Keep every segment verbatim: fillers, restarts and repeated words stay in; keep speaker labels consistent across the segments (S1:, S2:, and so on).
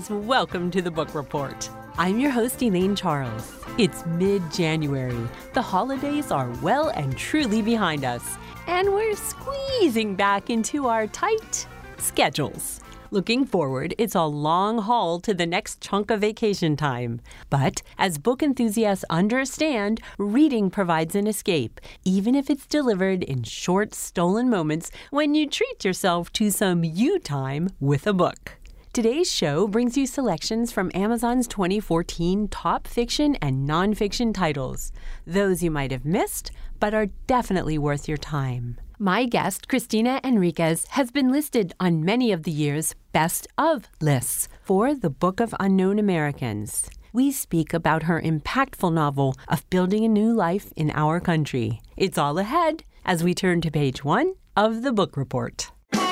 S1: friends, welcome to the Book Report. I'm your host, Elaine Charles. It's mid-January. The holidays are well and truly behind us, and we're squeezing back into our tight schedules. Looking forward, it's a long haul to the next chunk of vacation time. But as book enthusiasts understand, reading provides an escape, even if it's delivered in short, stolen moments when you treat yourself to some you time with a book. Today's show brings you selections from Amazon's twenty fourteen top fiction and nonfiction titles. Those you might have missed, but are definitely worth your time. My guest, Cristina Enriquez, has been listed on many of the year's Best Of lists for the Book of Unknown Americans. We speak about her impactful novel of building a new life in our country. It's all ahead as we turn to page one of the Book Report.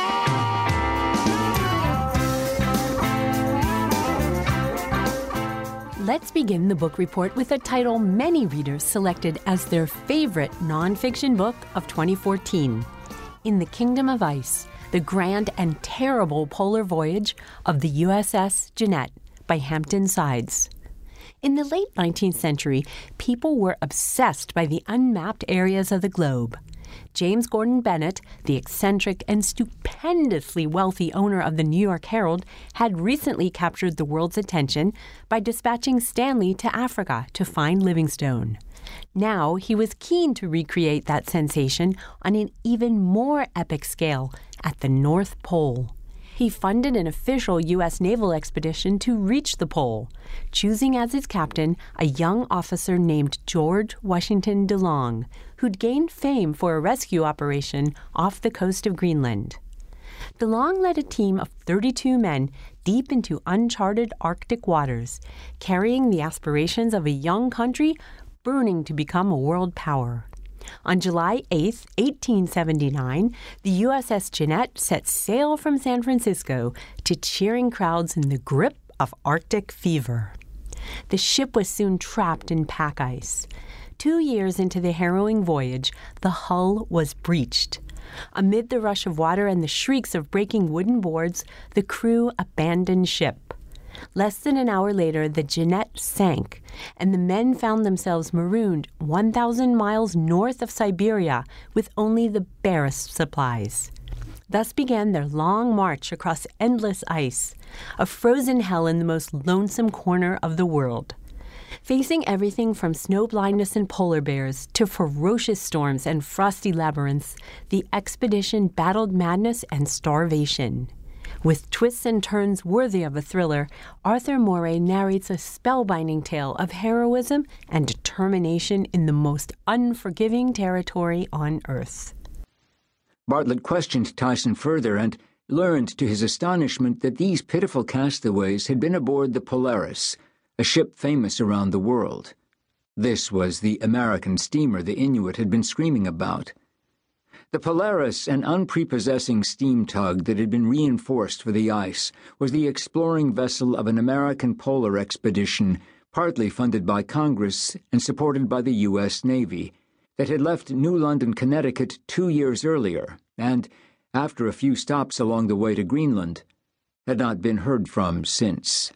S1: Let's begin the book report with a title many readers selected as their favorite nonfiction book of twenty fourteen, In the Kingdom of Ice, The Grand and Terrible Polar Voyage of the U S S Jeannette by Hampton Sides. In the late nineteenth century, people were obsessed by the unmapped areas of the globe. James Gordon Bennett, the eccentric and stupendously wealthy owner of the New York Herald, had recently captured the world's attention by dispatching Stanley to Africa to find Livingstone. Now he was keen to recreate that sensation on an even more epic scale at the North Pole. He funded an official U S naval expedition to reach the pole, choosing as his captain a young officer named George Washington DeLong, who'd gained fame for a rescue operation off the coast of Greenland. DeLong led a team of thirty-two men deep into uncharted Arctic waters, carrying the aspirations of a young country burning to become a world power. On July eighth, eighteen seventy-nine, the U S S Jeannette set sail from San Francisco to cheering crowds in the grip of Arctic fever. The ship was soon trapped in pack ice. Two years into the harrowing voyage, the hull was breached. Amid the rush of water and the shrieks of breaking wooden boards, the crew abandoned ship. Less than an hour later, the Jeannette sank, and the men found themselves marooned one thousand miles north of Siberia with only the barest supplies. Thus began their long march across endless ice, a frozen hell in the most lonesome corner of the world. Facing everything from snow blindness and polar bears to ferocious storms and frosty labyrinths, the expedition battled madness and starvation. With twists and turns worthy of a thriller, Arthur Moray narrates a spellbinding tale of heroism and determination in the most unforgiving territory on Earth.
S2: Bartlett questioned Tyson further and learned to his astonishment that these pitiful castaways had been aboard the Polaris, a ship famous around the world. This was the American steamer the Inuit had been screaming about. The Polaris, an unprepossessing steam tug that had been reinforced for the ice, was the exploring vessel of an American polar expedition, partly funded by Congress and supported by the U S Navy, that had left New London, Connecticut two years earlier and, after a few stops along the way to Greenland, had not been heard from since.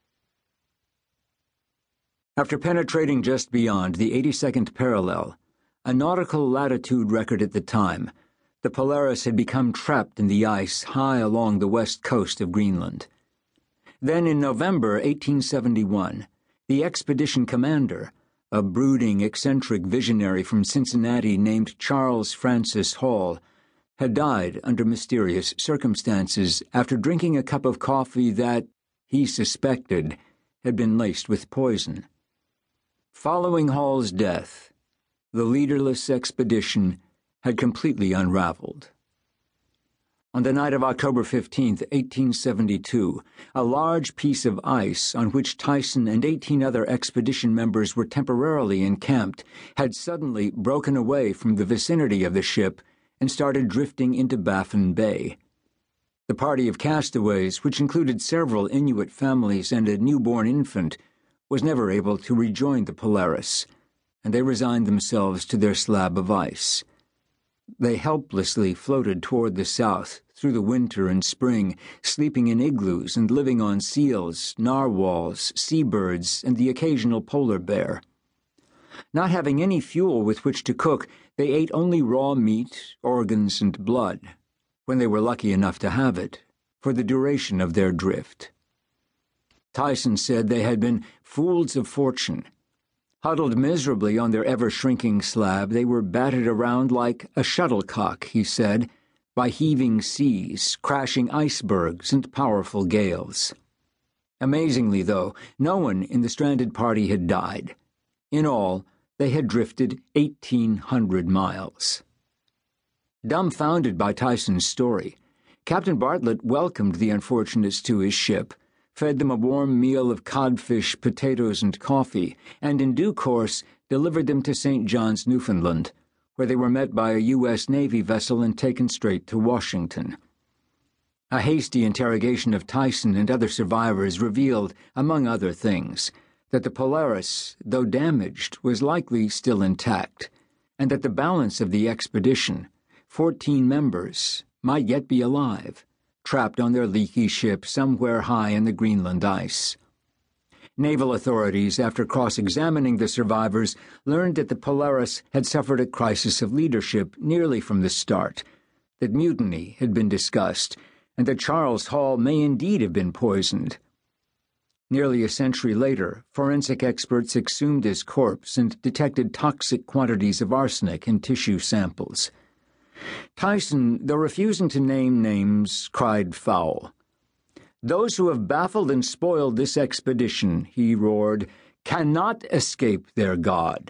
S2: After penetrating just beyond the eighty-second parallel, a nautical latitude record at the time, the Polaris had become trapped in the ice high along the west coast of Greenland. Then in November eighteen seventy-one, the expedition commander, a brooding, eccentric visionary from Cincinnati named Charles Francis Hall, had died under mysterious circumstances after drinking a cup of coffee that, he suspected, had been laced with poison. Following Hall's death, the leaderless expedition had completely unraveled. On the night of October fifteenth, eighteen seventy-two, a large piece of ice on which Tyson and eighteen other expedition members were temporarily encamped had suddenly broken away from the vicinity of the ship and started drifting into Baffin Bay. The party of castaways, which included several Inuit families and a newborn infant, was never able to rejoin the Polaris, and they resigned themselves to their slab of ice. They helplessly floated toward the south through the winter and spring, sleeping in igloos and living on seals, narwhals, seabirds, and the occasional polar bear. Not having any fuel with which to cook, they ate only raw meat, organs, and blood, when they were lucky enough to have it, for the duration of their drift. Tyson said they had been fools of fortune. Huddled miserably on their ever-shrinking slab, they were batted around like a shuttlecock, he said, by heaving seas, crashing icebergs, and powerful gales. Amazingly, though, no one in the stranded party had died. In all, they had drifted eighteen hundred miles. Dumbfounded by Tyson's story, Captain Bartlett welcomed the unfortunates to his ship, fed them a warm meal of codfish, potatoes, and coffee, and in due course delivered them to Saint John's, Newfoundland, where they were met by a U S Navy vessel and taken straight to Washington. A hasty interrogation of Tyson and other survivors revealed, among other things, that the Polaris, though damaged, was likely still intact, and that the balance of the expedition, fourteen members, might yet be alive, trapped on their leaky ship somewhere high in the Greenland ice. Naval authorities, after cross-examining the survivors, learned that the Polaris had suffered a crisis of leadership nearly from the start, that mutiny had been discussed, and that Charles Hall may indeed have been poisoned. Nearly a century later, forensic experts exhumed his corpse and detected toxic quantities of arsenic in tissue samples. Tyson, though refusing to name names, cried foul. "Those who have baffled and spoiled this expedition," he roared, "cannot escape their God."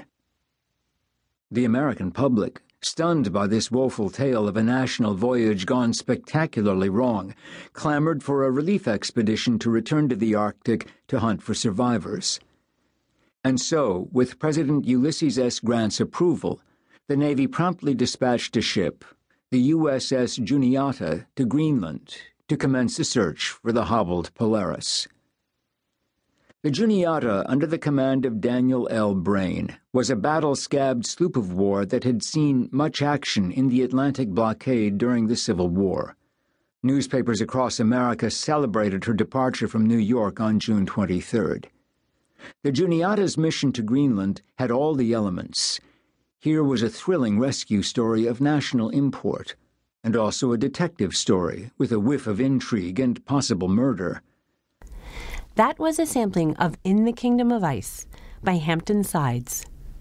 S2: The American public, stunned by this woeful tale of a national voyage gone spectacularly wrong, clamored for a relief expedition to return to the Arctic to hunt for survivors. And so, with President Ulysses S. Grant's approval, the Navy promptly dispatched a ship, the U S S Juniata, to Greenland to commence a search for the hobbled Polaris. The Juniata, under the command of Daniel L. Braine, was a battle-scabbed sloop of war that had seen much action in the Atlantic blockade during the Civil War. Newspapers across America celebrated her departure from New York on June twenty-third. The Juniata's mission to Greenland had all the elements. Here was a thrilling rescue story of national import, and also a detective story with a whiff of intrigue and possible murder.
S1: That was a sampling of In the Kingdom of Ice by Hampton Sides.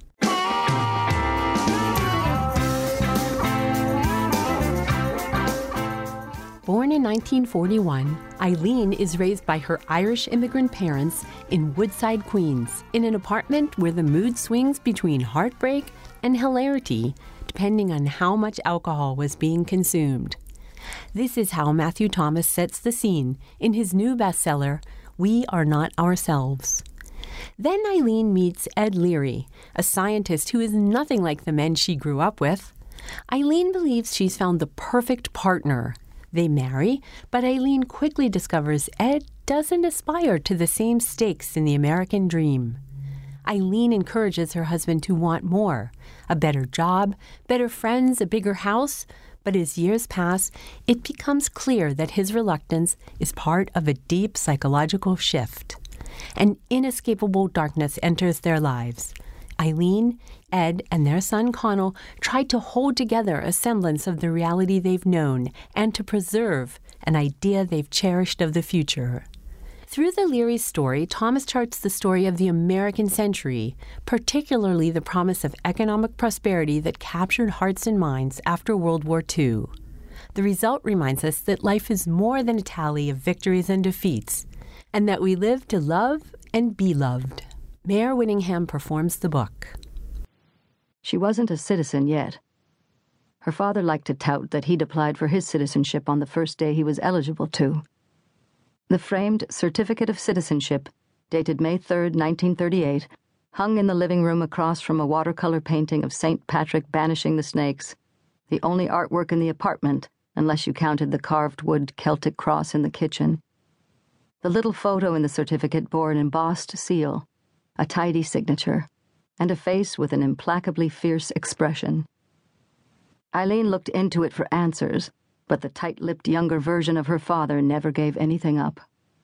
S1: Born in nineteen forty-one, Eileen is raised by her Irish immigrant parents in Woodside, Queens, in an apartment where the mood swings between heartbreak and hilarity, depending on how much alcohol was being consumed. This is how Matthew Thomas sets the scene in his new bestseller, We Are Not Ourselves. Then Eileen meets Ed Leary, a scientist who is nothing like the men she grew up with. Eileen believes she's found the perfect partner. They marry, but Eileen quickly discovers Ed doesn't aspire to the same stakes in the American dream. Eileen encourages her husband to want more, a better job, better friends, a bigger house, but as years pass, it becomes clear that his reluctance is part of a deep psychological shift. An inescapable darkness enters their lives. Eileen, Ed, and their son Connell try to hold together a semblance of the reality they've known and to preserve an idea they've cherished of the future. Through the Leary story, Thomas charts the story of the American century, particularly the promise of economic prosperity that captured hearts and minds after World War Two. The result reminds us that life is more than a tally of victories and defeats, and that we live to love and be loved. Mayor Whittingham performs the book.
S3: She wasn't a citizen yet. Her father liked to tout that he'd applied for his citizenship on the first day he was eligible to. The framed Certificate of Citizenship, dated May third, nineteen thirty-eight, hung in the living room across from a watercolor painting of Saint Patrick banishing the snakes, the only artwork in the apartment, unless you counted the carved wood Celtic cross in the kitchen. The little photo in the certificate bore an embossed seal, a tidy signature, and a face with an implacably fierce expression. Eileen looked into it for answers, but the tight-lipped younger version of her father never gave anything up.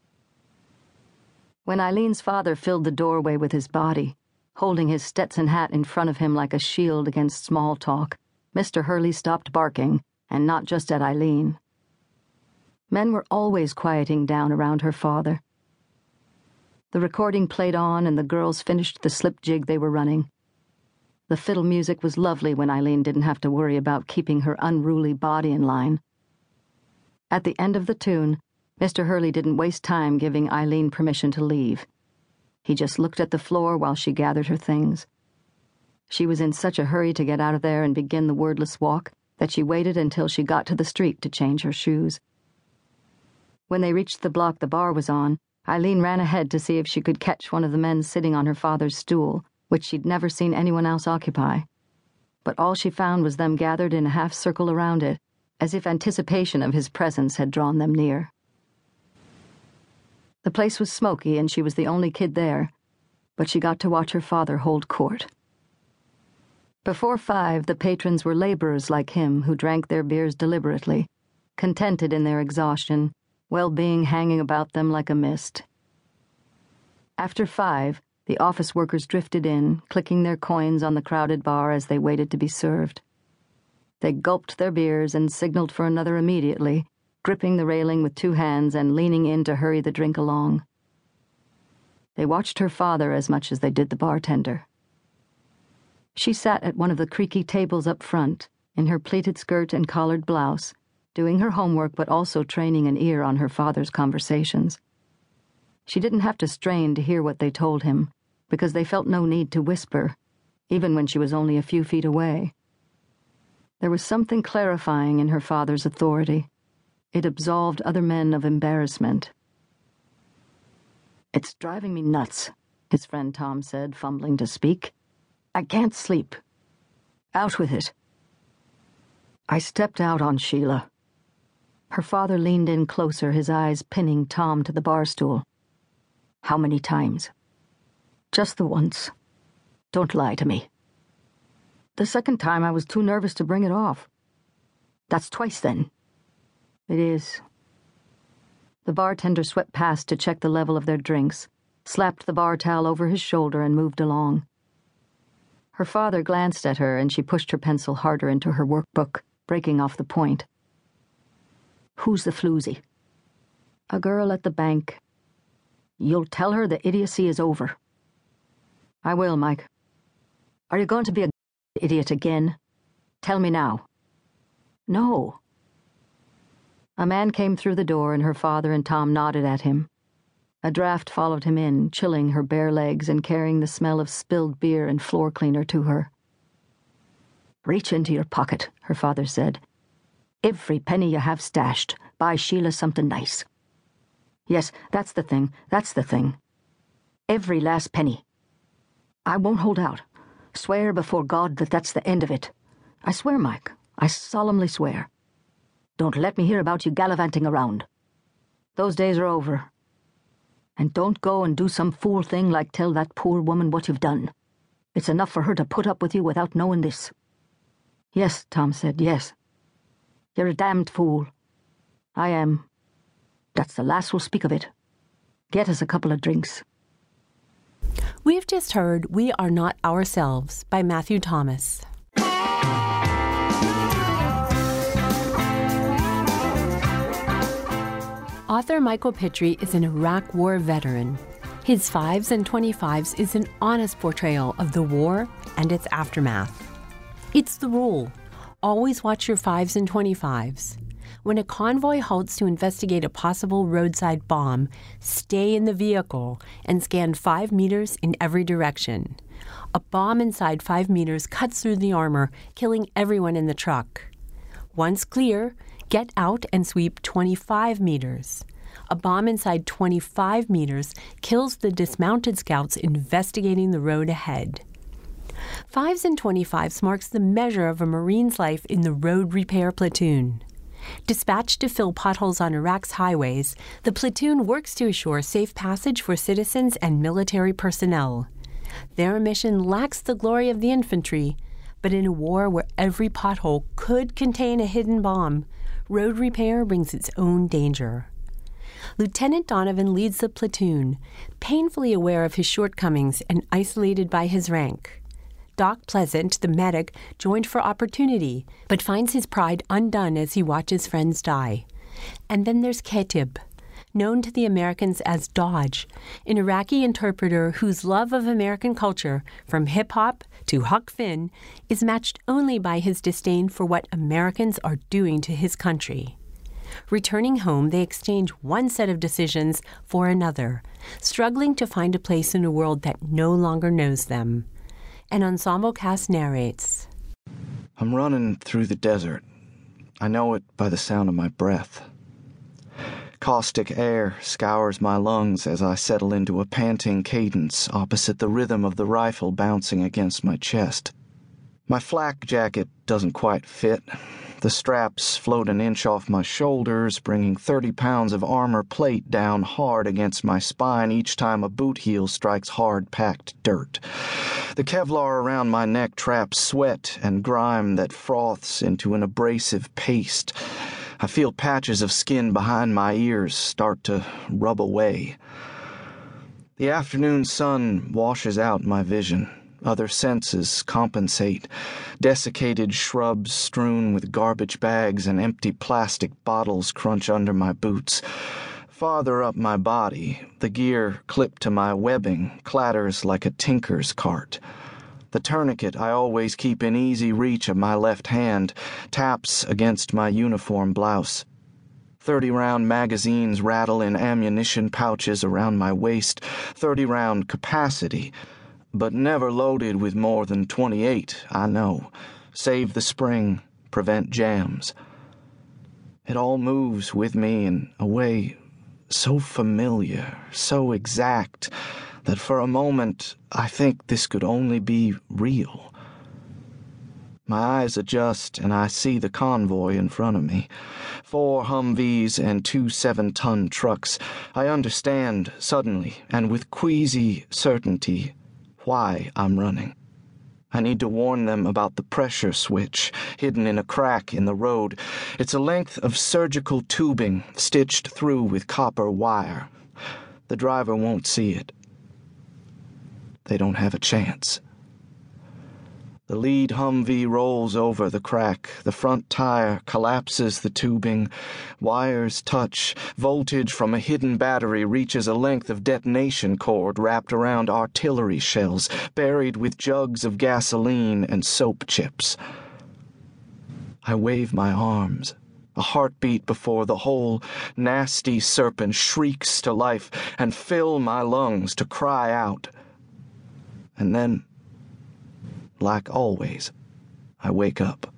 S3: When Eileen's father filled the doorway with his body, holding his Stetson hat in front of him like a shield against small talk, Mister Hurley stopped barking, and not just at Eileen. Men were always quieting down around her father. The recording played on, and the girls finished the slip jig they were running. The fiddle music was lovely when Eileen didn't have to worry about keeping her unruly body in line. At the end of the tune, Mister Hurley didn't waste time giving Eileen permission to leave. He just looked at the floor while she gathered her things. She was in such a hurry to get out of there and begin the wordless walk that she waited until she got to the street to change her shoes. When they reached the block the bar was on, Eileen ran ahead to see if she could catch one of the men sitting on her father's stool, which she'd never seen anyone else occupy. But all she found was them gathered in a half-circle around it, as if anticipation of his presence had drawn them near. The place was smoky, and she was the only kid there, but she got to watch her father hold court. Before five, the patrons were laborers like him who drank their beers deliberately, contented in their exhaustion, well-being hanging about them like a mist. After five, the office workers drifted in, clicking their coins on the crowded bar as they waited to be served. They gulped their beers and signaled for another immediately, gripping the railing with two hands and leaning in to hurry the drink along. They watched her father as much as they did the bartender. She sat at one of the creaky tables up front, in her pleated skirt and collared blouse, doing her homework but also training an ear on her father's conversations. She didn't have to strain to hear what they told him, because they felt no need to whisper, even when she was only a few feet away. There was something clarifying in her father's authority. It absolved other men of embarrassment. "It's driving me nuts," his friend Tom said, fumbling to speak. "I can't sleep. Out with it." "I stepped out on Sheila." Her father leaned in closer, his eyes pinning Tom to the bar stool. "How many times?" "Just the once. Don't lie to me." "The second time I was too nervous to bring it off." "That's twice then." "It is." The bartender swept past to check the level of their drinks, slapped the bar towel over his shoulder and moved along. Her father glanced at her, and she pushed her pencil harder into her workbook, breaking off the point. "Who's the floozy?" "A girl at the bank." "You'll tell her the idiocy is over." "I will, Mike." "Are you going to be a idiot again? Tell me now." "No." A man came through the door, and her father and Tom nodded at him. A draft followed him in, chilling her bare legs and carrying the smell of spilled beer and floor cleaner to her. "Reach into your pocket," her father said. "Every penny you have stashed. Buy Sheila something nice." "Yes, that's the thing, that's the thing." "Every last penny." "I won't hold out. Swear before God that that's the end of it." "I swear, Mike. I solemnly swear." "Don't let me hear about you gallivanting around." "Those days are over." "And don't go and do some fool thing like tell that poor woman what you've done. It's enough for her to put up with you without knowing this." "Yes," Tom said, "yes." "You're a damned fool." "I am." "That's the last we'll speak of it. Get us a couple of drinks."
S1: We've just heard We Are Not Ourselves by Matthew Thomas. Author Michael Pitre is an Iraq War veteran. His Fives and Twenty-Fives is an honest portrayal of the war and its aftermath. It's the rule. Always watch your Fives and Twenty-Fives. When a convoy halts to investigate a possible roadside bomb, stay in the vehicle and scan five meters in every direction. A bomb inside five meters cuts through the armor, killing everyone in the truck. Once clear, get out and sweep twenty-five meters. A bomb inside twenty-five meters kills the dismounted scouts investigating the road ahead. Fives and Twenty-Fives marks the measure of a Marine's life in the road repair platoon. Dispatched to fill potholes on Iraq's highways, the platoon works to assure safe passage for citizens and military personnel. Their mission lacks the glory of the infantry, But in a war where every pothole could contain a hidden bomb, road repair brings its own danger. Lieutenant Donovan leads the platoon, painfully aware of his shortcomings and isolated by his rank. Doc Pleasant, the medic, joined for opportunity, but finds his pride undone as he watches friends die. And then there's Ketib, known to the Americans as Dodge, an Iraqi interpreter whose love of American culture, from hip-hop to Huck Finn, is matched only by his disdain for what Americans are doing to his country. Returning home, they exchange one set of decisions for another, struggling to find a place in a world that no longer knows them. An ensemble cast narrates.
S4: I'm running through the desert. I know it by the sound of my breath. Caustic air scours my lungs as I settle into a panting cadence opposite the rhythm of the rifle bouncing against my chest. My flak jacket doesn't quite fit. The straps float an inch off my shoulders, bringing thirty pounds of armor plate down hard against my spine each time a boot heel strikes hard-packed dirt. The Kevlar around my neck traps sweat and grime that froths into an abrasive paste. I feel patches of skin behind my ears start to rub away. The afternoon sun washes out my vision. Other senses compensate. Desiccated shrubs strewn with garbage bags and empty plastic bottles crunch under my boots. Farther up my body, the gear clipped to my webbing clatters like a tinker's cart. The tourniquet I always keep in easy reach of my left hand taps against my uniform blouse. Thirty-round magazines rattle in ammunition pouches around my waist, thirty-round capacity, but never loaded with more than twenty-eight, I know. Save the spring, prevent jams. It all moves with me in a way so familiar, so exact, that for a moment I think this could only be real. My eyes adjust and I see the convoy in front of me. Four Humvees and two seven-ton trucks. I understand suddenly and with queasy certainty why I'm running. I need to warn them about the pressure switch hidden in a crack in the road. It's a length of surgical tubing stitched through with copper wire. The driver won't see it. They don't have a chance. The lead Humvee rolls over the crack. The front tire collapses the tubing. Wires touch. Voltage from a hidden battery reaches a length of detonation cord wrapped around artillery shells, buried with jugs of gasoline and soap chips. I wave my arms. A heartbeat before the whole nasty serpent shrieks to life and fill my lungs to cry out. And then, like always, I wake up.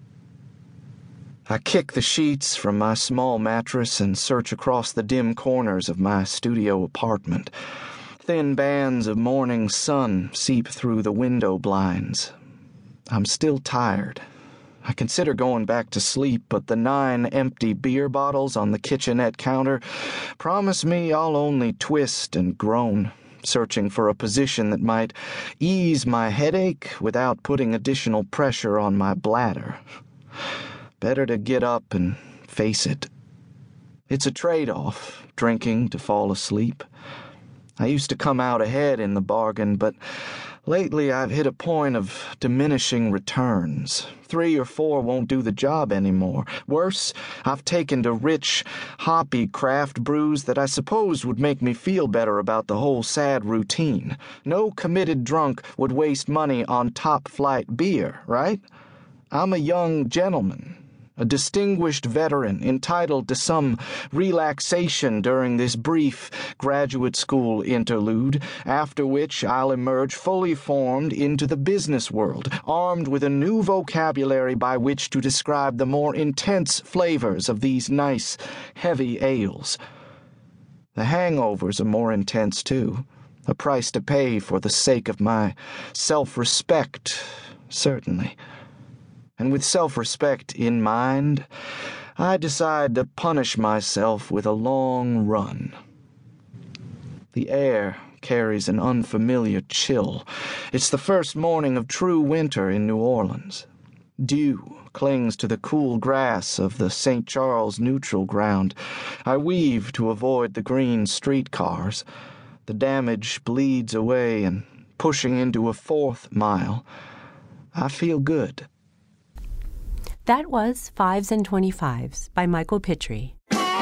S4: I kick the sheets from my small mattress and search across the dim corners of my studio apartment. Thin bands of morning sun seep through the window blinds. I'm still tired. I consider going back to sleep, but the nine empty beer bottles on the kitchenette counter promise me I'll only twist and groan, searching for a position that might ease my headache without putting additional pressure on my bladder. Better to get up and face it. It's a trade-off, drinking to fall asleep. I used to come out ahead in the bargain, but lately I've hit a point of diminishing returns. Three or four won't do the job anymore. Worse, I've taken to rich, hoppy craft brews that I suppose would make me feel better about the whole sad routine. No committed drunk would waste money on top-flight beer, right? I'm a young gentleman, a distinguished veteran entitled to some relaxation during this brief graduate school interlude, after which I'll emerge fully formed into the business world, armed with a new vocabulary by which to describe the more intense flavors of these nice, heavy ales. The hangovers are more intense, too, a price to pay for the sake of my self-respect, certainly. And with self-respect in mind, I decide to punish myself with a long run. The air carries an unfamiliar chill. It's the first morning of true winter in New Orleans. Dew clings to the cool grass of the Saint Charles neutral ground. I weave to avoid the green streetcars. The damage bleeds away, and pushing into a fourth mile, I feel good.
S1: That was Fives and Twenty-Fives by Michael Pitre.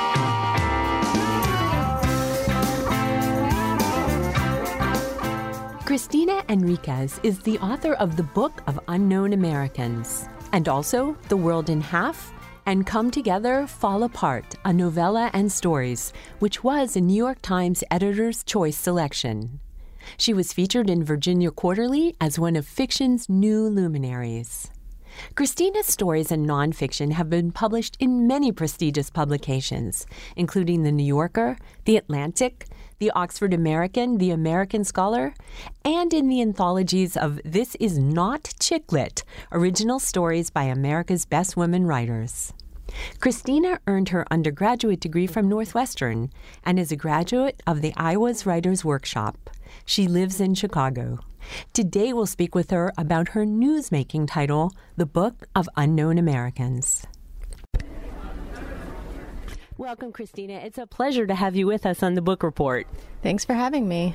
S1: Cristina Enriquez is the author of the Book of Unknown Americans, and also The World in Half and Come Together, Fall Apart, a novella and stories, which was a New York Times Editor's Choice selection. She was featured in Virginia Quarterly as one of fiction's new luminaries. Cristina's stories and nonfiction have been published in many prestigious publications, including The New Yorker, The Atlantic, The Oxford American, The American Scholar, and in the anthologies of This Is Not Chick Lit, Original Stories by America's Best Women Writers. Cristina earned her undergraduate degree from Northwestern and is a graduate of the Iowa's Writers' Workshop. She lives in Chicago. Today we'll speak with her about her newsmaking title, The Book of Unknown Americans. Welcome, Cristina. It's a pleasure to have you with us on the Book Report.
S5: Thanks for having me.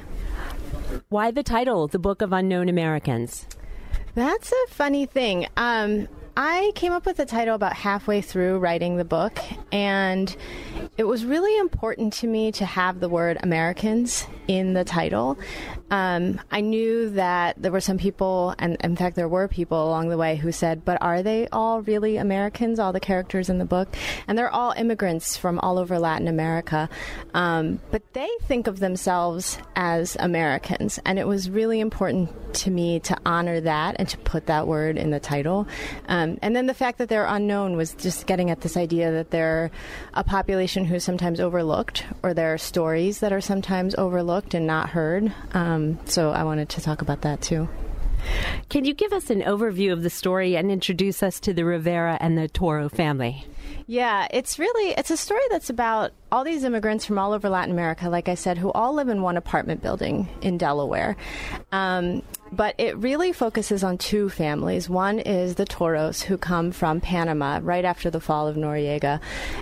S1: Why the title, The Book of Unknown Americans?
S5: That's a funny thing. Um, I came up with the title about halfway through writing the book, and it was really important to me to have the word Americans in the title. Um, I knew that there were some people, and in fact there were people along the way who said, but are they all really Americans, all the characters in the book? And they're all immigrants from all over Latin America. Um, but they think of themselves as Americans, and it was really important to me to honor that and to put that word in the title. Um, and then the fact that they're unknown was just getting at this idea that they're a population who's sometimes overlooked, or there are stories that are sometimes overlooked and not heard. Um, so I wanted to talk about that too.
S1: Can you give us an overview of the story and introduce us to the Rivera and the Toro family?
S5: Yeah, it's really, it's a story that's about all these immigrants from all over Latin America, like I said, who all live in one apartment building in Delaware. Um, but it really focuses on two families. One is the Toros, who come from Panama right after the fall of Noriega.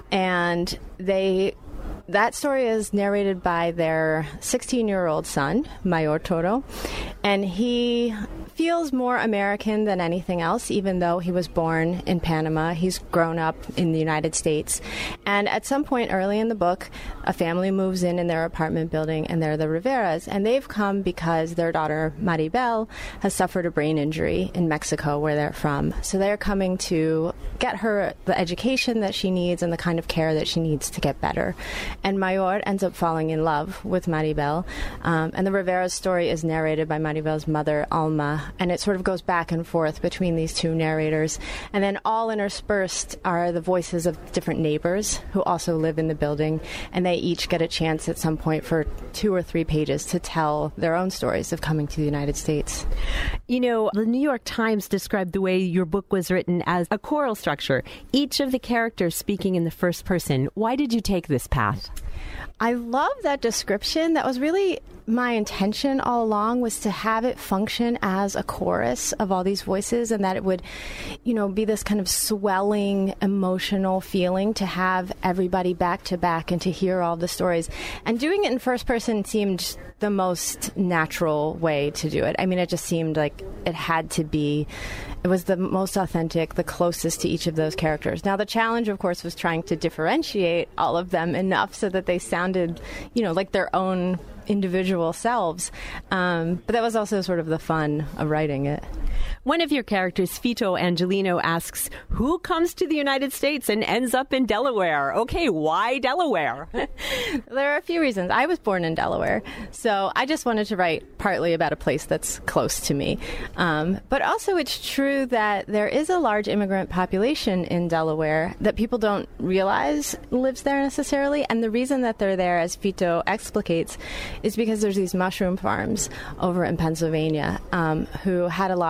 S5: And they... That story is narrated by their sixteen-year-old son, Mayor Toro, and he feels more American than anything else, even though he was born in Panama. He's grown up in the United States. And at some point early in the book, a family moves in in their apartment building, and they're the Riveras, and they've come because their daughter, Maribel, has suffered a brain injury in Mexico, where they're from. So they're coming to get her the education that she needs and the kind of care that she needs to get better. And Mayor ends up falling in love with Maribel. Um, and the Rivera's story is narrated by Maribel's mother, Alma. And it sort of goes back and forth between these two narrators. And then all interspersed are the voices of different neighbors who also live in the building. And they each get a chance at some point for two or three pages to tell their own stories of coming to the United States.
S1: You know, the New York Times described the way your book was written as a choral structure, each of the characters speaking in the first person. Why did you take this path?
S5: I love that description. That was really my intention all along, was to have it function as a chorus of all these voices, and that it would, you know, be this kind of swelling emotional feeling to have everybody back to back and to hear all the stories. And doing it in first person seemed the most natural way to do it. I mean, it just seemed like it had to be, it was the most authentic, the closest to each of those characters. Now, the challenge, of course, was trying to differentiate all of them enough so that they sounded, you know, like their own individual selves. Um, but that was also sort of the fun of writing it.
S1: One of your characters, Fito Angelino, asks, who comes to the United States and ends up in Delaware? Okay, why Delaware?
S5: There are a few reasons. I was born in Delaware, so I just wanted to write partly about a place that's close to me. Um, but also it's true that there is a large immigrant population in Delaware that people don't realize lives there necessarily. And the reason that they're there, as Fito explicates, is because there's these mushroom farms over in Pennsylvania um, who had a lot of Latino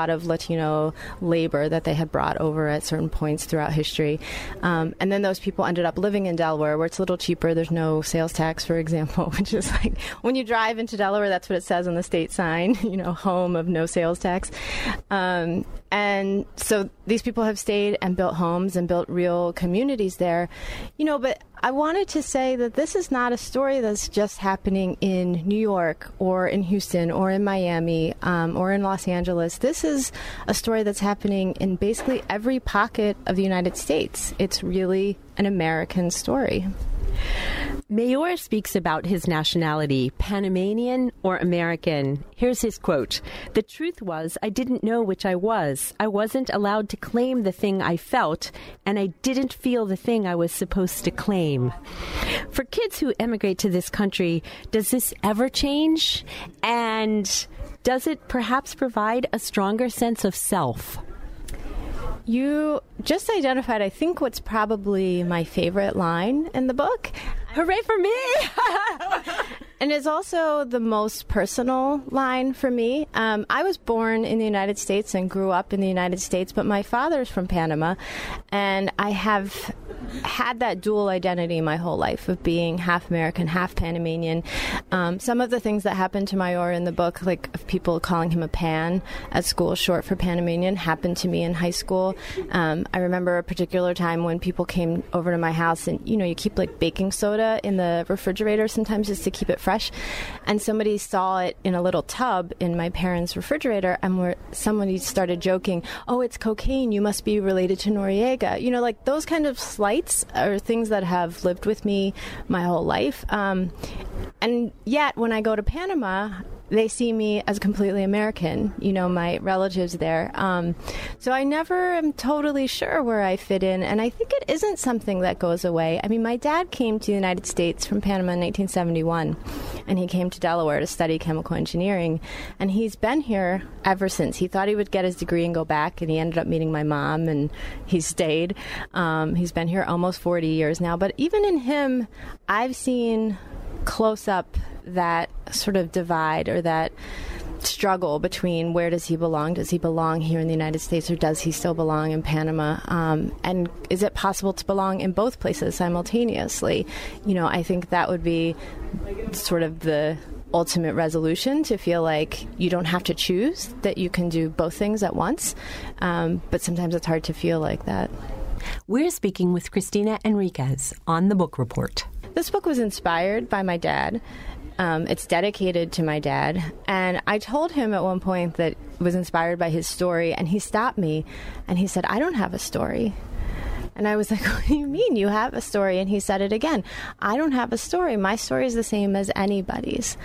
S5: Latino labor that they had brought over at certain points throughout history. Um, and then those people ended up living in Delaware, where it's a little cheaper. There's no sales tax, for example, which is like when you drive into Delaware, that's what it says on the state sign, you know, home of no sales tax. Um, and so these people have stayed and built homes and built real communities there, you know, but I wanted to say that this is not a story that's just happening in New York or in Houston or in Miami um, or in Los Angeles. This is a story that's happening in basically every pocket of the United States. It's really an American story.
S1: Mayor speaks about his nationality, Panamanian or American. Here's his quote. "The truth was, I didn't know which I was. I wasn't allowed to claim the thing I felt, and I didn't feel the thing I was supposed to claim." For kids who emigrate to this country, does this ever change? And does it perhaps provide a stronger sense of self?
S5: You just identified, I think, what's probably my favorite line in the book.
S1: Hooray for me!
S5: And it's also the most personal line for me. Um, I was born in the United States and grew up in the United States, but my father's from Panama, and I have had that dual identity my whole life of being half American, half Panamanian. Um, some of the things that happened to Mayor in the book, like of people calling him a Pan at school, short for Panamanian, happened to me in high school. Um, I remember a particular time when people came over to my house, and, you know, you keep like baking soda in the refrigerator sometimes just to keep it fresh. And somebody saw it in a little tub in my parents' refrigerator, and where somebody started joking, "Oh, it's cocaine. You must be related to Noriega." You know, like those kind of slights are things that have lived with me my whole life. Um, and yet, when I go to Panama, they see me as completely American, you know, my relatives there. Um, so I never am totally sure where I fit in, and I think it isn't something that goes away. I mean, my dad came to the United States from Panama in nineteen seventy-one, and he came to Delaware to study chemical engineering, and he's been here ever since. He thought he would get his degree and go back, and he ended up meeting my mom, and he stayed. Um, he's been here almost forty years now, but even in him, I've seen close up that sort of divide or that struggle between where does he belong? Does he belong here in the United States, or does he still belong in Panama? Um, and is it possible to belong in both places simultaneously? You know, I think that would be sort of the ultimate resolution, to feel like you don't have to choose, that you can do both things at once. Um, but sometimes it's hard to feel like that.
S1: We're speaking with Christina Enriquez on The Book Report.
S5: This book was inspired by my dad. Um, it's dedicated to my dad. And I told him at one point that it was inspired by his story, and he stopped me and he said, "I don't have a story." And I was like, "What do you mean you have a story?" And he said it again. "I don't have a story. My story is the same as anybody's."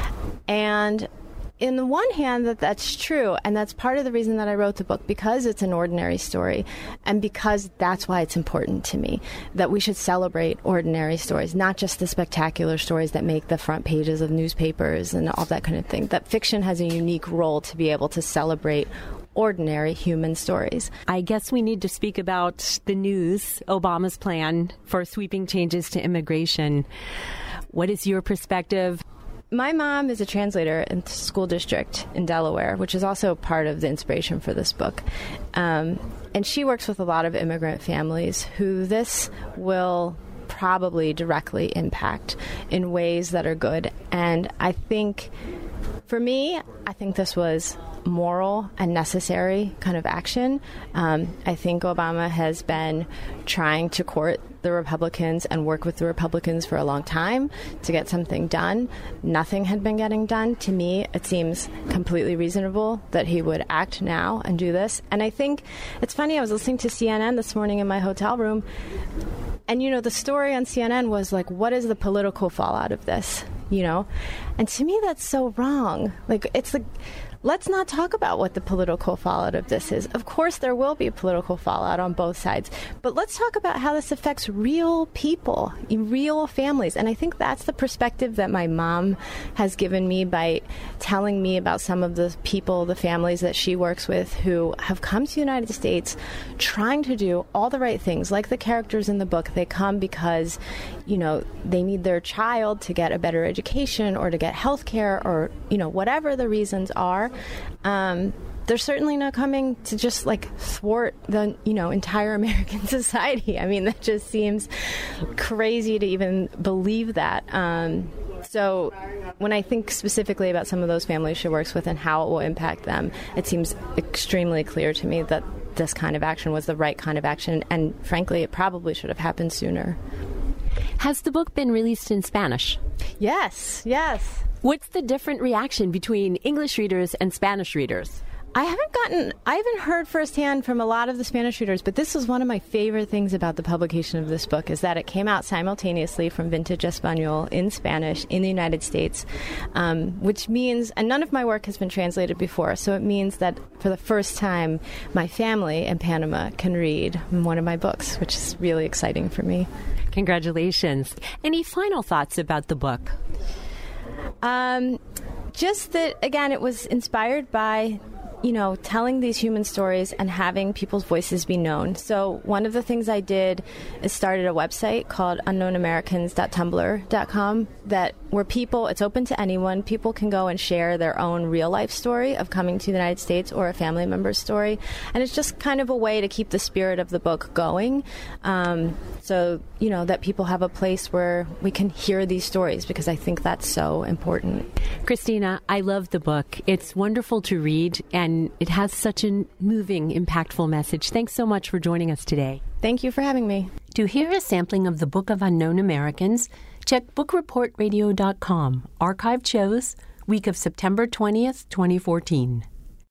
S5: And in the one hand, that that's true, and that's part of the reason that I wrote the book, because it's an ordinary story, and because that's why it's important to me, that we should celebrate ordinary stories, not just the spectacular stories that make the front pages of newspapers and all that kind of thing. That fiction has a unique role to be able to celebrate ordinary human stories.
S1: I guess we need to speak about the news, Obama's plan for sweeping changes to immigration. What is your perspective?
S5: My mom is a translator in the school district in Delaware, which is also part of the inspiration for this book. Um, and she works with a lot of immigrant families who this will probably directly impact in ways that are good. And I think, for me, I think this was moral and necessary kind of action. Um, I think Obama has been trying to court the Republicans and work with the Republicans for a long time to get something done. Nothing had been getting done. To me, it seems completely reasonable that he would act now and do this. And I think it's funny, I was listening to C N N this morning in my hotel room, and, you know, the story on C N N was like, what is the political fallout of this? You know? And to me, that's so wrong. Like, it's like, let's not talk about what the political fallout of this is. Of course, there will be political fallout on both sides, but let's talk about how this affects real people, real families. And I think that's the perspective that my mom has given me by telling me about some of the people, the families that she works with, who have come to the United States trying to do all the right things. Like the characters in the book, they come because, you know, they need their child to get a better education or to get health care or, you know, whatever the reasons are. Um, they're certainly not coming to just like thwart the, you know, entire American society. I mean, that just seems crazy to even believe that. Um, so when I think specifically about some of those families she works with and how it will impact them, it seems extremely clear to me that this kind of action was the right kind of action, and frankly, it probably should have happened sooner.
S1: Has the book been released in Spanish?
S5: Yes, yes.
S1: What's the different reaction between English readers and Spanish readers?
S5: I haven't gotten, I haven't heard firsthand from a lot of the Spanish readers, but this was one of my favorite things about the publication of this book, is that it came out simultaneously from Vintage Español in Spanish in the United States, um, which means, and none of my work has been translated before, so it means that for the first time, my family in Panama can read one of my books, which is really exciting for me.
S1: Congratulations. Any final thoughts about the book?
S5: Um, just that, again, it was inspired by, you know, telling these human stories and having people's voices be known. So one of the things I did is started a website called unknown americans dot tumblr dot com that where people, it's open to anyone, people can go and share their own real life story of coming to the United States or a family member's story. And it's just kind of a way to keep the spirit of the book going. Um, so, you know, that people have a place where we can hear these stories, because I think that's so important.
S1: Christina, I love the book. It's wonderful to read, and it has such a moving, impactful message. Thanks so much for joining us today.
S5: Thank you for having me.
S1: To hear a sampling of the Book of Unknown Americans, check book report radio dot com. Archived shows, week of September twentieth, twenty fourteen.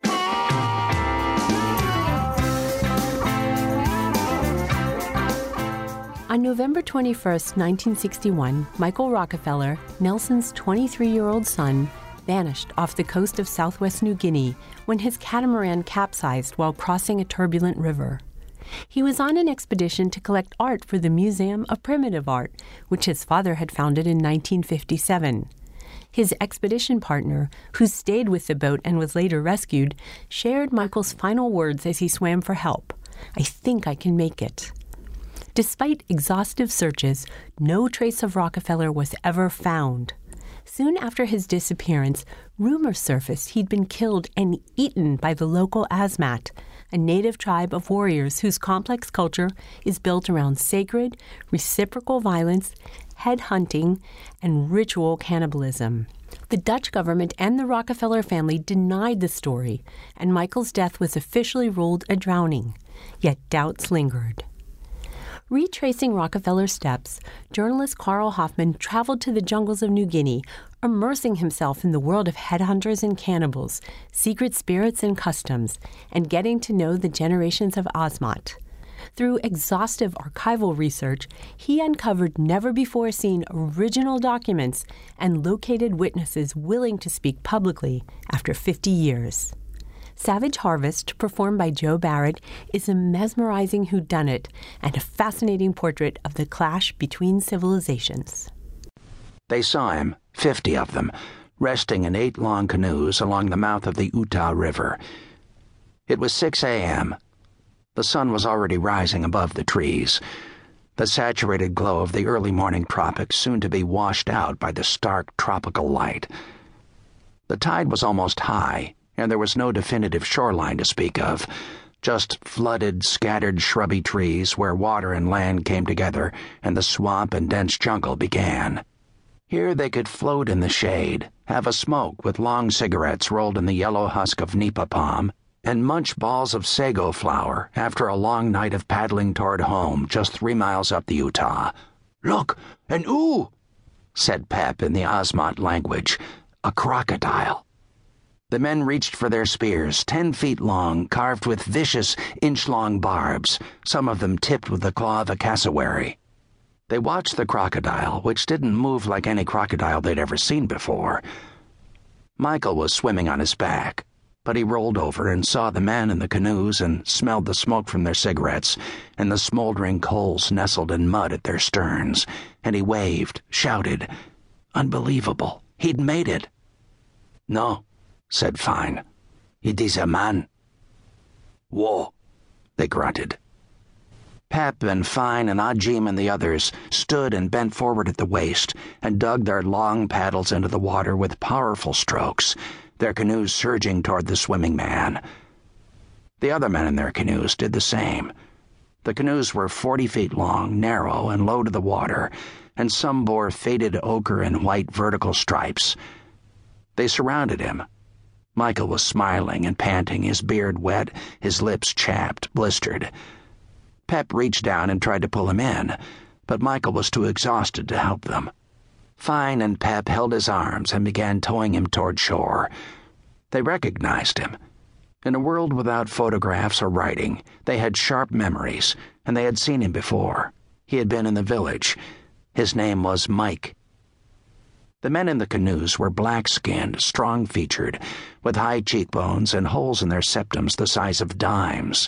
S1: On November twenty-first, nineteen sixty-one, Michael Rockefeller, Nelson's twenty-three-year-old son, vanished off the coast of southwest New Guinea when his catamaran capsized while crossing a turbulent river. He was on an expedition to collect art for the Museum of Primitive Art, which his father had founded in nineteen fifty-seven. His expedition partner, who stayed with the boat and was later rescued, shared Michael's final words as he swam for help. "I think I can make it." Despite exhaustive searches, no trace of Rockefeller was ever found. Soon after his disappearance, rumors surfaced he'd been killed and eaten by the local Asmat, a native tribe of warriors whose complex culture is built around sacred, reciprocal violence, head-hunting, and ritual cannibalism. The Dutch government and the Rockefeller family denied the story, and Michael's death was officially ruled a drowning, yet doubts lingered. Retracing Rockefeller's steps, journalist Carl Hoffman traveled to the jungles of New Guinea, immersing himself in the world of headhunters and cannibals, secret spirits and customs, and getting to know the generations of Asmat. Through exhaustive archival research, he uncovered never-before-seen original documents and located witnesses willing to speak publicly after fifty years. Savage Harvest, performed by Joe Barrett, is a mesmerizing whodunit and a fascinating portrait of the clash between civilizations.
S6: They saw him, fifty of them, resting in eight long canoes along the mouth of the Utah River. It was six a.m. The sun was already rising above the trees, the saturated glow of the early morning tropics soon to be washed out by the stark tropical light. The tide was almost high, and there was no definitive shoreline to speak of, just flooded, scattered shrubby trees where water and land came together and the swamp and dense jungle began. Here they could float in the shade, have a smoke with long cigarettes rolled in the yellow husk of nipa palm, and munch balls of sago flower after a long night of paddling toward home just three miles up the Utah. "Look, an oo!" said Pep in the Asmat language, "a crocodile." The men reached for their spears, ten feet long, carved with vicious, inch-long barbs, some of them tipped with the claw of a cassowary. They watched the crocodile, which didn't move like any crocodile they'd ever seen before. Michael was swimming on his back, but he rolled over and saw the men in the canoes and smelled the smoke from their cigarettes and the smoldering coals nestled in mud at their sterns, and he waved, shouted. Unbelievable. He'd made it. "No," said Fine. "It is a man." "Whoa," they grunted. Pep and Fine and Ajim and the others stood and bent forward at the waist and dug their long paddles into the water with powerful strokes, their canoes surging toward the swimming man. The other men in their canoes did the same. The canoes were forty feet long, narrow, and low to the water, and some bore faded ochre and white vertical stripes. They surrounded him. Michael was smiling and panting, his beard wet, his lips chapped, blistered. Pep reached down and tried to pull him in, but Michael was too exhausted to help them. Fine and Pep held his arms and began towing him toward shore. They recognized him. In a world without photographs or writing, they had sharp memories, and they had seen him before. He had been in the village. His name was Mike. The men in the canoes were black-skinned, strong-featured, with high cheekbones and holes in their septums the size of dimes.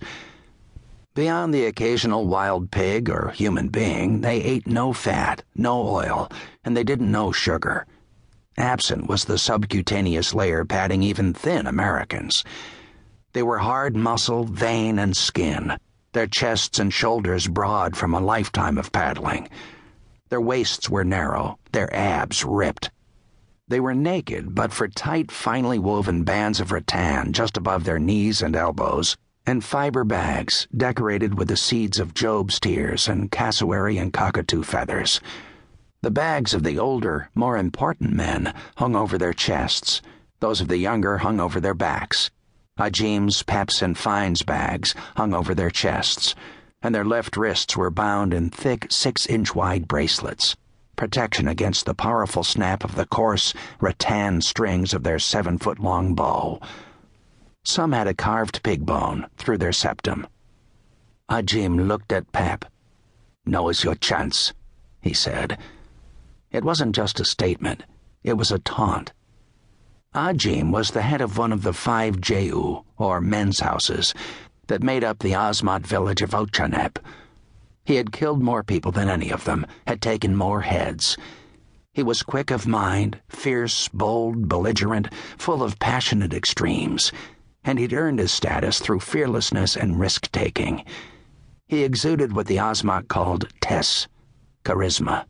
S6: Beyond the occasional wild pig or human being, they ate no fat, no oil, and they didn't know sugar. Absent was the subcutaneous layer padding even thin Americans. They were hard muscle, vein, and skin, their chests and shoulders broad from a lifetime of paddling. Their waists were narrow, their abs ripped. They were naked but for tight, finely woven bands of rattan just above their knees and elbows, and fiber bags decorated with the seeds of Job's tears and cassowary and cockatoo feathers. The bags of the older, more important men hung over their chests. Those of the younger hung over their backs. Ajim's, Pep's, and Fine's bags hung over their chests, and their left wrists were bound in thick six-inch-wide bracelets, protection against the powerful snap of the coarse, rattan strings of their seven-foot-long bow. Some had a carved pig bone through their septum. Ajim looked at Pep. "Now is your chance," he said. It wasn't just a statement. It was a taunt. Ajim was the head of one of the five Jehu, or men's houses, that made up the Asmat village of Ochanep. He had killed more people than any of them, had taken more heads. He was quick of mind, fierce, bold, belligerent, full of passionate extremes, and he'd earned his status through fearlessness and risk-taking. He exuded what the Asmat called Tess, charisma.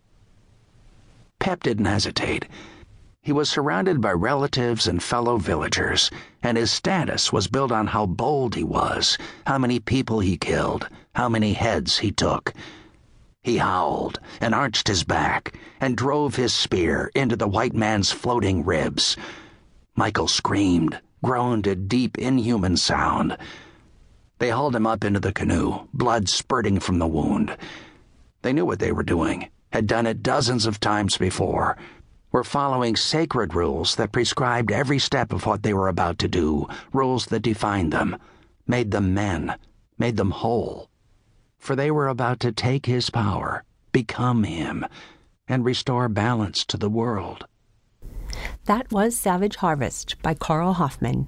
S6: Pep didn't hesitate. He was surrounded by relatives and fellow villagers, and his status was built on how bold he was, how many people he killed, how many heads he took. He howled and arched his back and drove his spear into the white man's floating ribs. Michael screamed, groaned a deep, inhuman sound. They hauled him up into the canoe, blood spurting from the wound. They knew what they were doing, had done it dozens of times before, were following sacred rules that prescribed every step of what they were about to do, rules that defined them, made them men, made them whole. For they were about to take his power, become him, and restore balance to the world.
S1: That was Savage Harvest by Carl Hoffman.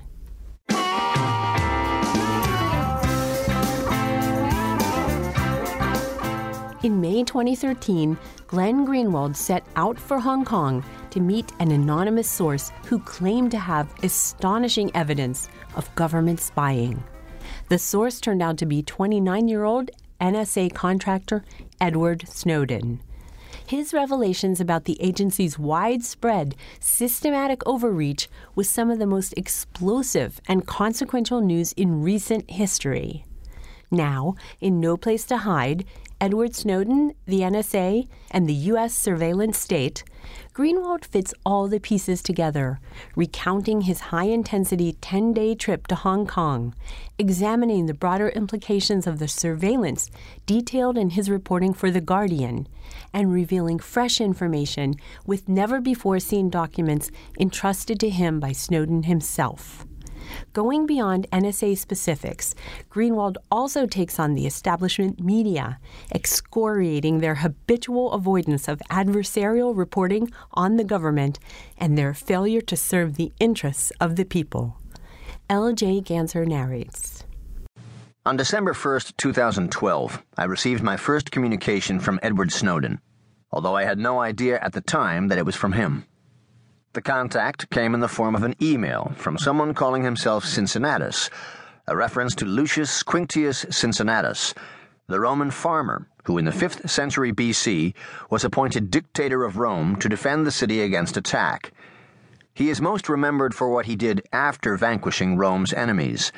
S1: In May twenty thirteen, Glenn Greenwald set out for Hong Kong to meet an anonymous source who claimed to have astonishing evidence of government spying. The source turned out to be twenty-nine-year-old N S A contractor Edward Snowden. His revelations about the agency's widespread, systematic overreach was some of the most explosive and consequential news in recent history. Now, in No Place to Hide, Edward Snowden, the N S A, and the U S surveillance state, Greenwald fits all the pieces together, recounting his high-intensity ten-day trip to Hong Kong, examining the broader implications of the surveillance detailed in his reporting for The Guardian, and revealing fresh information with never-before-seen documents entrusted to him by Snowden himself. Going beyond N S A specifics, Greenwald also takes on the establishment media, excoriating their habitual avoidance of adversarial reporting on the government and their failure to serve the interests of the people. L J Ganser narrates.
S7: On December first, two thousand twelve, I received my first communication from Edward Snowden, although I had no idea at the time that it was from him. The contact came in the form of an email from someone calling himself Cincinnatus, a reference to Lucius Quinctius Cincinnatus, the Roman farmer who in the fifth century B C was appointed dictator of Rome to defend the city against attack. He is most remembered for what he did after vanquishing Rome's enemies.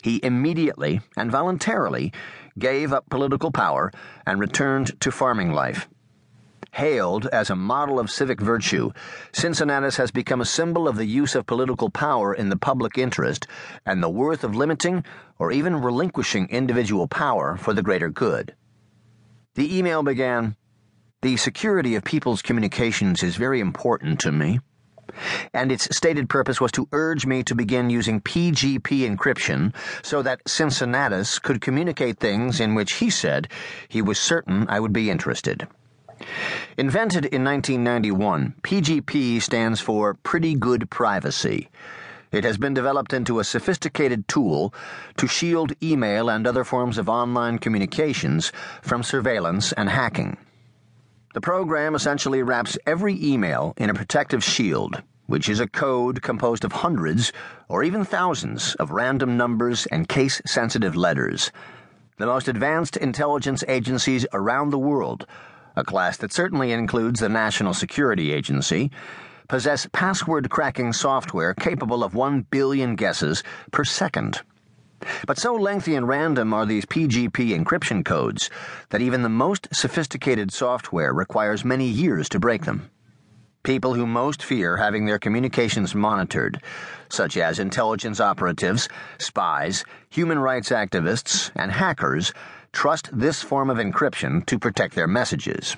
S7: he immediately and voluntarily gave up political power and returned to farming life. Hailed as a model of civic virtue, Cincinnatus has become a symbol of the use of political power in the public interest and the worth of limiting or even relinquishing individual power for the greater good. The email began, "The security of people's communications is very important to me," and its stated purpose was to urge me to begin using P G P encryption so that Cincinnatus could communicate things in which he said he was certain I would be interested. Invented in nineteen ninety-one, P G P stands for Pretty Good Privacy. It has been developed into a sophisticated tool to shield email and other forms of online communications from surveillance and hacking. The program essentially wraps every email in a protective shield, which is a code composed of hundreds or even thousands of random numbers and case-sensitive letters. The most advanced intelligence agencies around the world, a class that certainly includes the National Security Agency, possess password-cracking software capable of one billion guesses per second. But so lengthy and random are these P G P encryption codes that even the most sophisticated software requires many years to break them. People who most fear having their communications monitored, such as intelligence operatives, spies, human rights activists, and hackers, trust this form of encryption to protect their messages.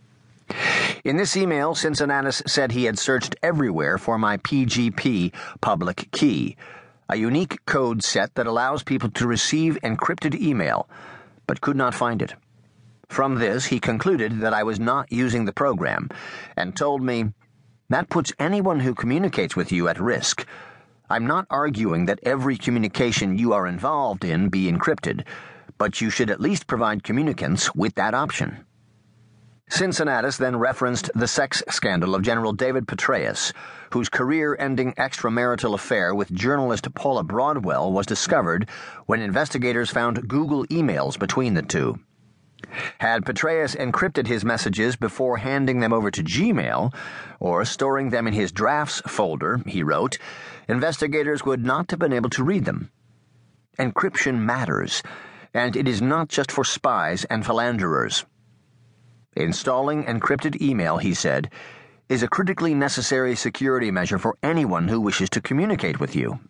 S7: In this email, Cincinnatus said he had searched everywhere for my P G P public key, a unique code set that allows people to receive encrypted email, but could not find it. From this, he concluded that I was not using the program, and told me, "That puts anyone who communicates with you at risk. I'm not arguing that every communication you are involved in be encrypted, but you should at least provide communicants with that option." Cincinnatus then referenced the sex scandal of General David Petraeus, whose career-ending extramarital affair with journalist Paula Broadwell was discovered when investigators found Google emails between the two. Had Petraeus encrypted his messages before handing them over to Gmail, or storing them in his drafts folder, he wrote, investigators would not have been able to read them. Encryption matters, and it is not just for spies and philanderers. Installing encrypted email, he said, is a critically necessary security measure for anyone who wishes to communicate with you.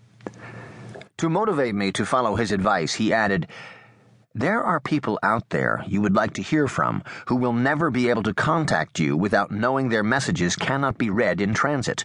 S7: To motivate me to follow his advice, he added, "There are people out there you would like to hear from who will never be able to contact you without knowing their messages cannot be read in transit."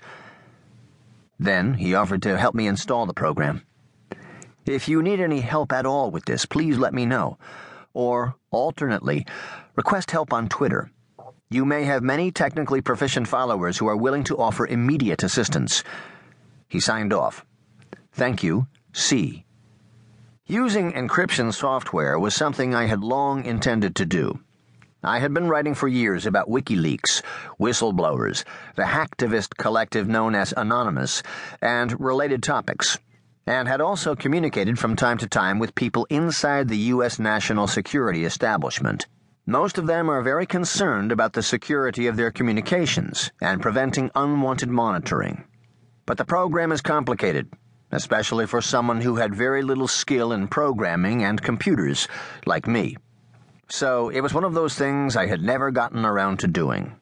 S7: Then he offered to help me install the program. "If you need any help at all with this, please let me know. Or, alternately, request help on Twitter. You may have many technically proficient followers who are willing to offer immediate assistance." He signed off. "Thank you, C." Using encryption software was something I had long intended to do. I had been writing for years about WikiLeaks, whistleblowers, the hacktivist collective known as Anonymous, and related topics, and had also communicated from time to time with people inside the U S national security establishment. Most of them are very concerned about the security of their communications and preventing unwanted monitoring. But the program is complicated, especially for someone who had very little skill in programming and computers, like me. So it was one of those things I had never gotten around to doing.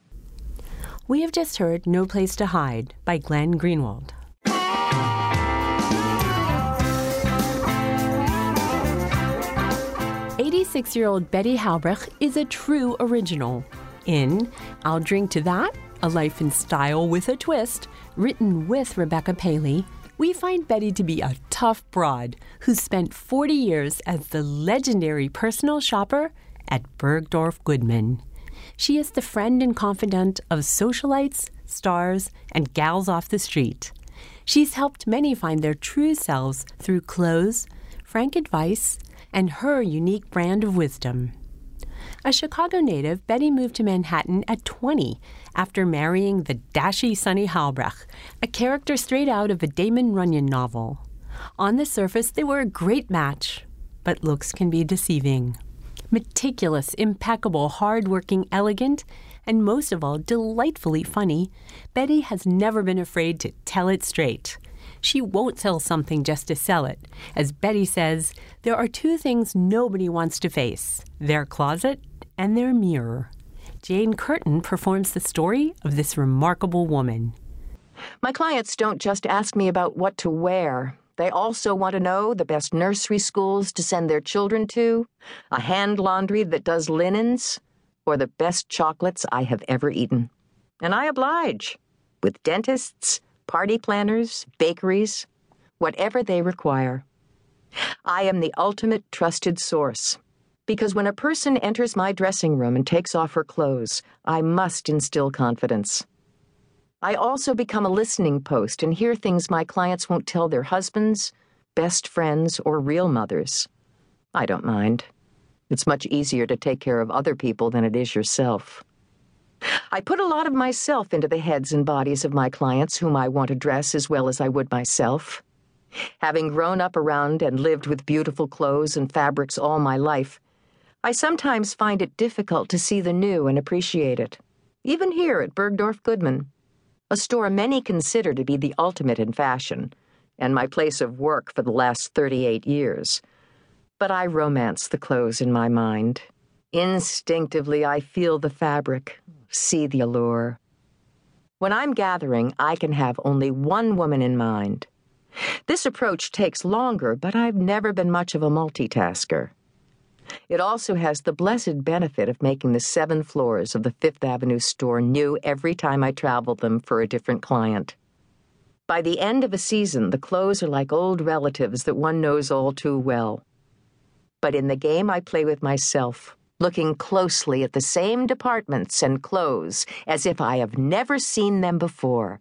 S1: We have just heard No Place to Hide by Glenn Greenwald. eighty-six-year-old Betty Halbrecht is a true original. In I'll Drink to That, A Life in Style with a Twist, written with Rebecca Paley, we find Betty to be a tough broad who spent forty years as the legendary personal shopper at Bergdorf Goodman. She is the friend and confidant of socialites, stars, and gals off the street. She's helped many find their true selves through clothes, frank advice, and her unique brand of wisdom. A Chicago native, Betty moved to Manhattan at twenty after marrying the dashy Sonny Halbrecht, a character straight out of a Damon Runyon novel. On the surface, they were a great match, but looks can be deceiving. Meticulous, impeccable, hard-working, elegant, and most of all, delightfully funny, Betty has never been afraid to tell it straight. She won't sell something just to sell it. As Betty says, there are two things nobody wants to face, their closet and their mirror. Jane Curtin performs the story of this remarkable woman.
S8: My clients don't just ask me about what to wear. They also want to know the best nursery schools to send their children to, a hand laundry that does linens, or the best chocolates I have ever eaten. And I oblige, with dentists, party planners, bakeries, whatever they require. I am the ultimate trusted source, because when a person enters my dressing room and takes off her clothes, I must instill confidence. I also become a listening post and hear things my clients won't tell their husbands, best friends, or real mothers. I don't mind. It's much easier to take care of other people than it is yourself. I put a lot of myself into the heads and bodies of my clients whom I want to dress as well as I would myself. Having grown up around and lived with beautiful clothes and fabrics all my life, I sometimes find it difficult to see the new and appreciate it, even here at Bergdorf Goodman, a store many consider to be the ultimate in fashion, and my place of work for the last thirty-eight years. But I romance the clothes in my mind. Instinctively, I feel the fabric, see the allure. When I'm gathering, I can have only one woman in mind. This approach takes longer, but I've never been much of a multitasker. It also has the blessed benefit of making the seven floors of the Fifth Avenue store new every time I travel them for a different client. By the end of a season, the clothes are like old relatives that one knows all too well. But in the game I play with myself, looking closely at the same departments and clothes as if I have never seen them before,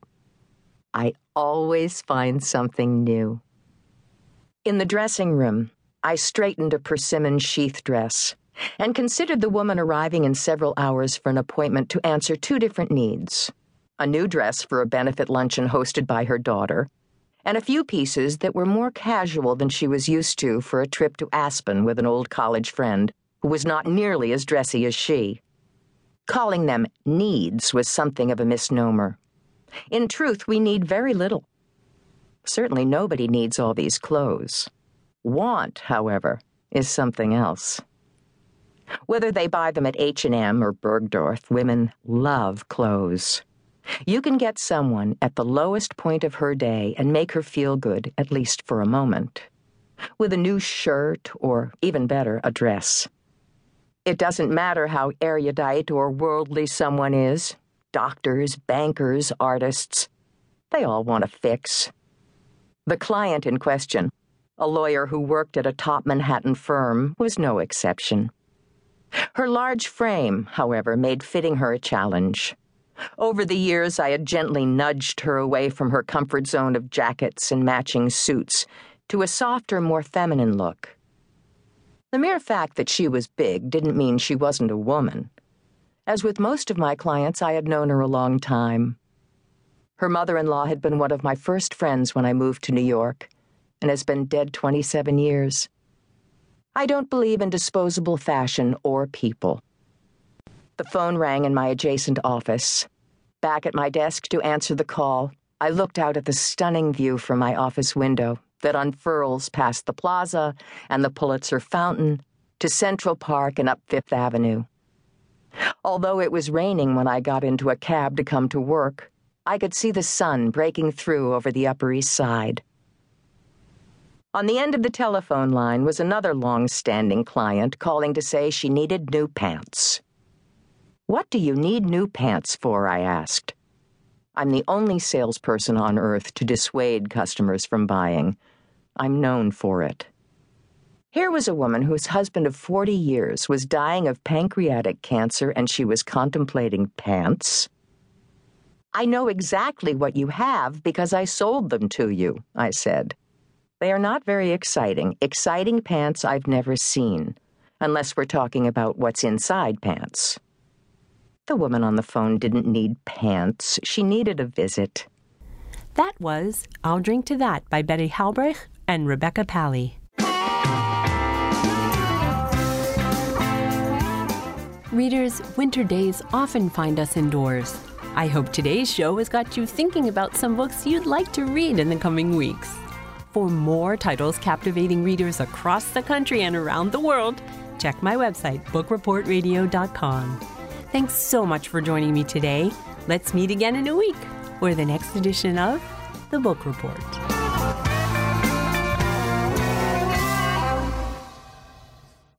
S8: I always find something new. In the dressing room, I straightened a persimmon sheath dress and considered the woman arriving in several hours for an appointment to answer two different needs: a new dress for a benefit luncheon hosted by her daughter, and a few pieces that were more casual than she was used to for a trip to Aspen with an old college friend who was not nearly as dressy as she. Calling them needs was something of a misnomer. In truth, we need very little. Certainly nobody needs all these clothes. Want, however, is something else. Whether they buy them at H and M or Bergdorf, women love clothes. You can get someone at the lowest point of her day and make her feel good, at least for a moment, with a new shirt or, even better, a dress. It doesn't matter how erudite or worldly someone is. Doctors, bankers, artists, they all want a fix. The client in question, a lawyer who worked at a top Manhattan firm, was no exception. Her large frame, however, made fitting her a challenge. Over the years, I had gently nudged her away from her comfort zone of jackets and matching suits to a softer, more feminine look. The mere fact that she was big didn't mean she wasn't a woman. As with most of my clients, I had known her a long time. Her mother-in-law had been one of my first friends when I moved to New York, and has been dead twenty-seven years. I don't believe in disposable fashion or people. The phone rang in my adjacent office. Back at my desk to answer the call, I looked out at the stunning view from my office window that unfurls past the plaza and the Pulitzer Fountain to Central Park and up Fifth Avenue. Although it was raining when I got into a cab to come to work, I could see the sun breaking through over the Upper East Side. On the end of the telephone line was another long-standing client calling to say she needed new pants. "What do you need new pants for?" I asked. I'm the only salesperson on earth to dissuade customers from buying. I'm known for it. Here was a woman whose husband of forty years was dying of pancreatic cancer, and she was contemplating pants. "I know exactly what you have because I sold them to you," I said. "They are not very exciting. Exciting pants I've never seen, unless we're talking about what's inside pants." The woman on the phone didn't need pants. She needed a visit.
S1: That was I'll Drink to That by Betty Halbrecht and Rebecca Pally. Readers, winter days often find us indoors. I hope today's show has got you thinking about some books you'd like to read in the coming weeks. For more titles captivating readers across the country and around the world, check my website, book report radio dot com. Thanks so much for joining me today. Let's meet again in a week for the next edition of The Book Report.